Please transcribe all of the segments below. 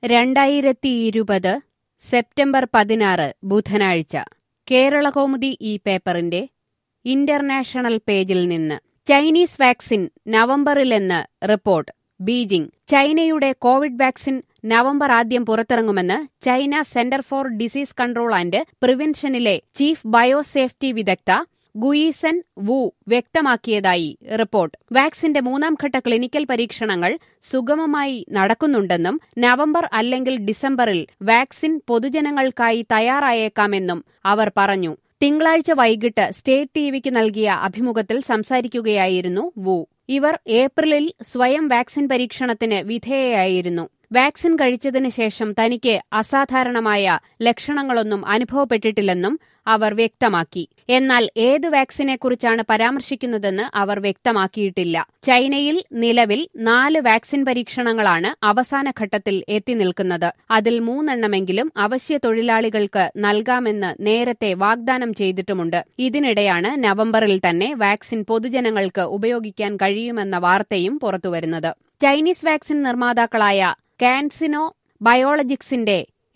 2020 September 16 ബുധനാഴ്ച കേരളകൗമുദി ഈ പേപ്പറിന്റെ ഇന്റർനാഷണൽ പേജിൽ നിന്ന് ചൈനീസ് വാക്സിൻ നവംബറിലെന്ന് റിപ്പോർട്ട്. ബീജിംഗ്. ചൈനയുടെ കോവിഡ് വാക്സിൻ നവംബർ ആദ്യം പുറത്തിറങ്ങുമെന്ന് China center for disease control and പ്രിവെൻഷനിലെ ചീഫ് ബയോസേഫ്റ്റി വിദഗ്ധ ഗുയിസൻ വു വ്യക്തമാക്കിയതായി റിപ്പോർട്ട്. വാക്സിന്റെ മൂന്നാംഘട്ട ക്ലിനിക്കൽ പരീക്ഷണങ്ങൾ സുഗമമായി നടക്കുന്നുണ്ടെന്നും നവംബർ അല്ലെങ്കിൽ ഡിസംബറിൽ വാക്സിൻ പൊതുജനങ്ങൾക്കായി തയ്യാറായേക്കാമെന്നും അവർ പറഞ്ഞു. തിങ്കളാഴ്ച വൈകിട്ട് സ്റ്റേറ്റ് ടിവിക്ക് നൽകിയ അഭിമുഖത്തിൽ സംസാരിക്കുകയായിരുന്നു വു. ഇവർ ഏപ്രിലിൽ സ്വയം വാക്സിൻ പരീക്ഷണത്തിന് വിധേയയായിരുന്നു. വാക്സിൻ കഴിച്ചതിന് ശേഷം തനിക്ക് അസാധാരണമായ ലക്ഷണങ്ങളൊന്നും അനുഭവപ്പെട്ടിട്ടില്ലെന്നും അവർ വ്യക്തമാക്കി. എന്നാൽ ഏത് വാക്സിനെക്കുറിച്ചാണ് പരാമർശിക്കുന്നതെന്ന് അവർ വ്യക്തമാക്കിയിട്ടില്ല. ചൈനയിൽ നിലവിൽ 4 വാക്സിൻ പരീക്ഷണങ്ങളാണ് അവസാന ഘട്ടത്തിൽ എത്തി നിൽക്കുന്നത്. അതിൽ 3 അവശ്യ തൊഴിലാളികൾക്ക് നൽകാമെന്ന് നേരത്തെ വാഗ്ദാനം ചെയ്തിട്ടുമുണ്ട്. ഇതിനിടെയാണ് നവംബറിൽ തന്നെ വാക്സിൻ പൊതുജനങ്ങൾക്ക് ഉപയോഗിക്കാൻ കഴിയുമെന്ന വാർത്തയും പുറത്തുവരുന്നത്. ചൈനീസ് വാക്സിൻ നിർമ്മാതാക്കളായ കാൻസിനോ ബയോളജിക്സിന്റെ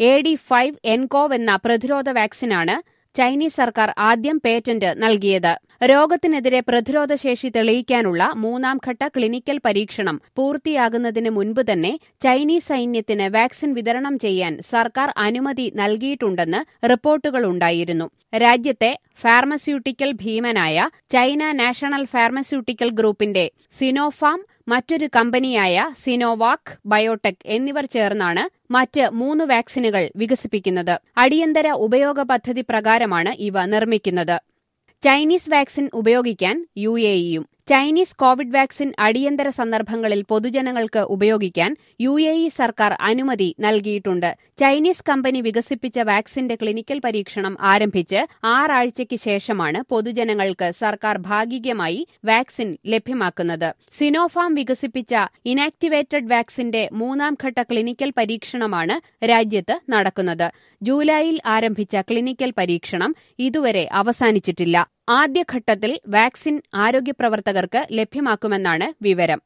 AD5-nCoV എന്ന പ്രതിരോധ വാക്സിനാണ് ചൈനീസ് സർക്കാർ ആദ്യം പേറ്റന്റ് നൽകിയത്. രോഗത്തിനെതിരെ പ്രതിരോധശേഷി തെളിയിക്കാനുള്ള മൂന്നാംഘട്ട ക്ലിനിക്കൽ പരീക്ഷണം പൂർത്തിയാകുന്നതിന് മുൻപ് തന്നെ ചൈനീസ് സൈന്യത്തിന് വാക്സിൻ വിതരണം ചെയ്യാൻ സർക്കാർ അനുമതി നൽകിയിട്ടുണ്ടെന്ന് റിപ്പോർട്ടുകളുണ്ടായിരുന്നു. രാജ്യത്തെ ഫാർമസ്യൂട്ടിക്കൽ ഭീമനായ ചൈന നാഷണൽ ഫാർമസ്യൂട്ടിക്കൽ ഗ്രൂപ്പിന്റെ സിനോഫാം, മറ്റൊരു കമ്പനിയായ സിനോവാക് ബയോടെക് എന്നിവർ ചേർന്നാണ് മറ്റ് 3 വാക്സിനുകൾ വികസിപ്പിക്കുന്നത്. അടിയന്തര ഉപയോഗ പദ്ധതി പ്രകാരമാണ് ഇവ നിർമ്മിക്കുന്നത്. ചൈനീസ് വാക്സിൻ ഉപയോഗിക്കാൻ UAEയും. ചൈനീസ് കോവിഡ് വാക്സിൻ അടിയന്തര സന്ദർഭങ്ങളിൽ പൊതുജനങ്ങൾക്ക് ഉപയോഗിക്കാൻ UAE സർക്കാർ അനുമതി നൽകിയിട്ടുണ്ട്. ചൈനീസ് കമ്പനി വികസിപ്പിച്ച വാക്സിന്റെ ക്ലിനിക്കൽ പരീക്ഷണം ആരംഭിച്ച് 6 ആഴ്ചയ്ക്ക് ശേഷമാണ് പൊതുജനങ്ങൾക്ക് സർക്കാർ ഭാഗികമായി വാക്സിൻ ലഭ്യമാക്കുന്നത്. സിനോഫാം വികസിപ്പിച്ച ഇനാക്ടിവേറ്റഡ് വാക്സിന്റെ മൂന്നാംഘട്ട ക്ലിനിക്കൽ പരീക്ഷണമാണ് രാജ്യത്ത് നടക്കുന്നത്. ജൂലൈയിൽ ആരംഭിച്ച ക്ലിനിക്കൽ പരീക്ഷണം ഇതുവരെ അവസാനിച്ചിട്ടില്ല. ആദ്യഘട്ടത്തിൽ വാക്സിൻ ആരോഗ്യപ്രവർത്തകർക്ക് ലഭ്യമാക്കുമെന്നാണ് വിവരം.